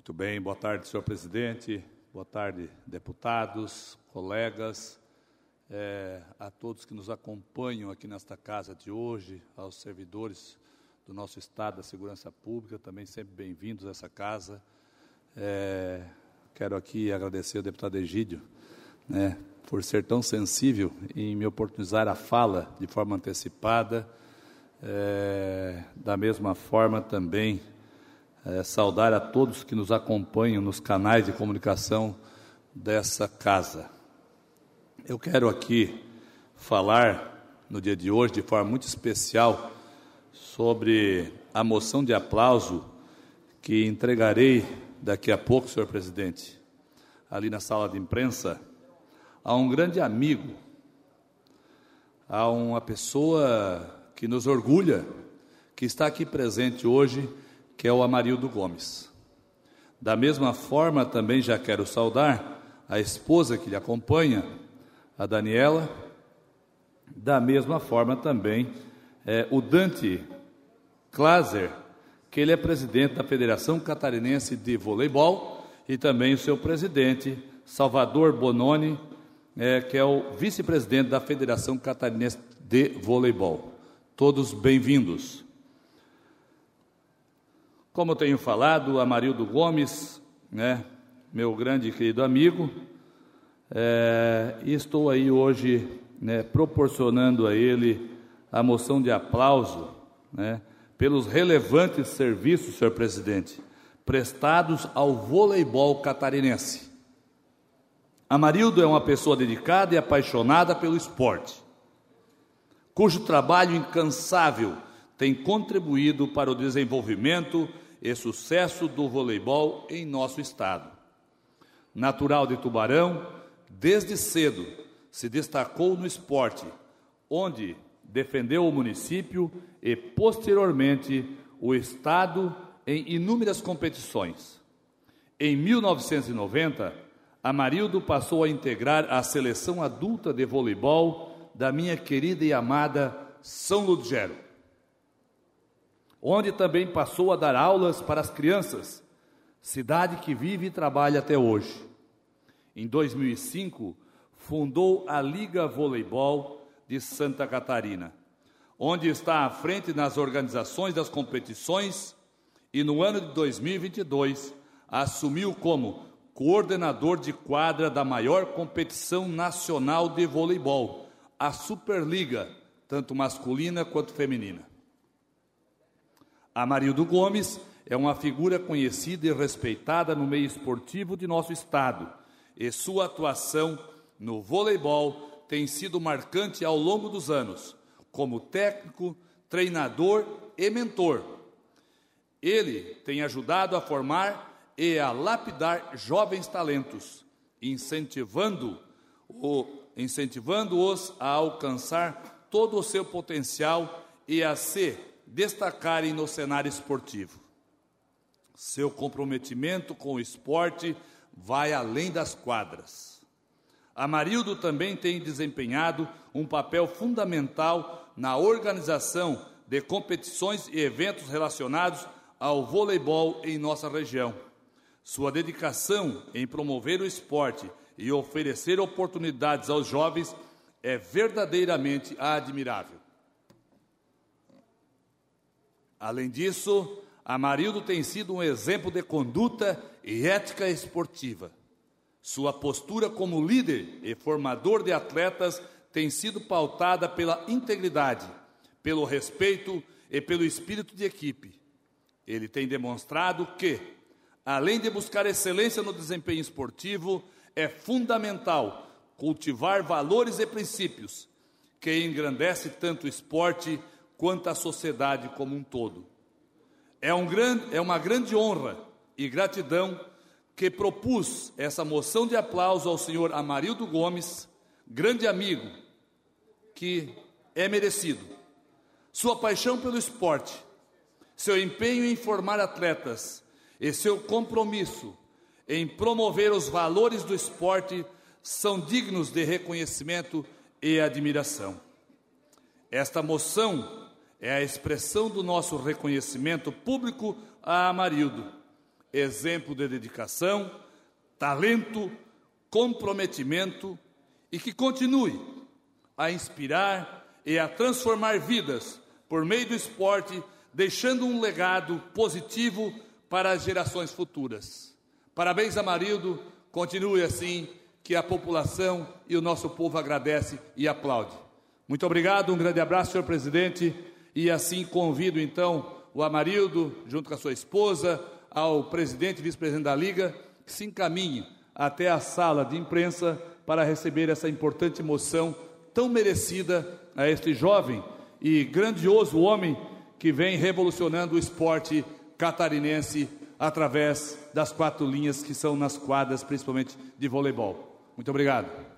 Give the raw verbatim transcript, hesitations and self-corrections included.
Muito bem, boa tarde, senhor presidente, boa tarde, deputados, colegas, é, a todos que nos acompanham aqui nesta casa de hoje, aos servidores do nosso Estado da Segurança Pública, também sempre bem-vindos a essa casa. É, quero aqui agradecer ao deputado Egídio, né, por ser tão sensível em me oportunizar a fala de forma antecipada. É, da mesma forma também é, saudar a todos que nos acompanham nos canais de comunicação dessa casa. Eu quero aqui falar no dia de hoje de forma muito especial sobre a moção de aplauso que entregarei daqui a pouco, senhor presidente, ali na sala de imprensa, a um grande amigo, a uma pessoa que nos orgulha, que está aqui presente hoje, que é o Amarildo Gomes. Da mesma forma, também já quero saudar a esposa que lhe acompanha, a Daniela. Da mesma forma também, é, o Dante Glaser, que ele é presidente da Federação Catarinense de Voleibol, e também o seu presidente, Salvador Bononi, é, que é o vice-presidente da Federação Catarinense de Voleibol. Todos bem-vindos. Como eu tenho falado, Amarildo Gomes, né, meu grande e querido amigo, é, e estou aí hoje, né, proporcionando a ele a moção de aplauso, né, pelos relevantes serviços, senhor presidente, prestados ao voleibol catarinense. Amarildo é uma pessoa dedicada e apaixonada pelo esporte, cujo trabalho incansável tem contribuído para o desenvolvimento e sucesso do voleibol em nosso estado. Natural de Tubarão, desde cedo se destacou no esporte, onde defendeu o município e, posteriormente, o estado em inúmeras competições. Em mil novecentos e noventa, Amarildo passou a integrar a seleção adulta de voleibol da minha querida e amada São Ludgero, onde também passou a dar aulas para as crianças, cidade que vive e trabalha até hoje. Em dois mil e cinco, fundou a Liga Voleibol de Santa Catarina, onde está à frente nas organizações das competições, e no ano de dois mil e vinte e dois assumiu como coordenador de quadra da maior competição nacional de voleibol, a Superliga, tanto masculina quanto feminina. Amarildo Gomes é uma figura conhecida e respeitada no meio esportivo de nosso estado, e sua atuação no voleibol tem sido marcante ao longo dos anos, como técnico, treinador e mentor. Ele tem ajudado a formar e a lapidar jovens talentos, incentivando o incentivando-os a alcançar todo o seu potencial e a se destacarem no cenário esportivo. Seu comprometimento com o esporte vai além das quadras. Amarildo também tem desempenhado um papel fundamental na organização de competições e eventos relacionados ao voleibol em nossa região. Sua dedicação em promover o esporte e oferecer oportunidades aos jovens é verdadeiramente admirável. Além disso, Amarildo tem sido um exemplo de conduta e ética esportiva. Sua postura como líder e formador de atletas tem sido pautada pela integridade, pelo respeito e pelo espírito de equipe. Ele tem demonstrado que, além de buscar excelência no desempenho esportivo, é fundamental cultivar valores e princípios que engrandecem tanto o esporte quanto a sociedade como um todo. É, um grande, é uma grande honra e gratidão que propus essa moção de aplauso ao senhor Amarildo Gomes, grande amigo, que é merecido. Sua paixão pelo esporte, seu empenho em formar atletas e seu compromisso em promover os valores do esporte são dignos de reconhecimento e admiração. Esta moção é a expressão do nosso reconhecimento público a Amarildo exemplo de dedicação, talento, comprometimento e que continue a inspirar e a transformar vidas por meio do esporte, deixando um legado positivo para as gerações futuras. Parabéns, Amarildo, continue assim, que a população e o nosso povo agradece e aplaude. Muito obrigado, um grande abraço, senhor presidente, e assim convido então o Amarildo, junto com a sua esposa, ao presidente e vice-presidente da Liga, que se encaminhe até a sala de imprensa para receber essa importante moção tão merecida a este jovem e grandioso homem que vem revolucionando o esporte catarinense através das quatro linhas que são nas quadras, principalmente de voleibol. Muito obrigado.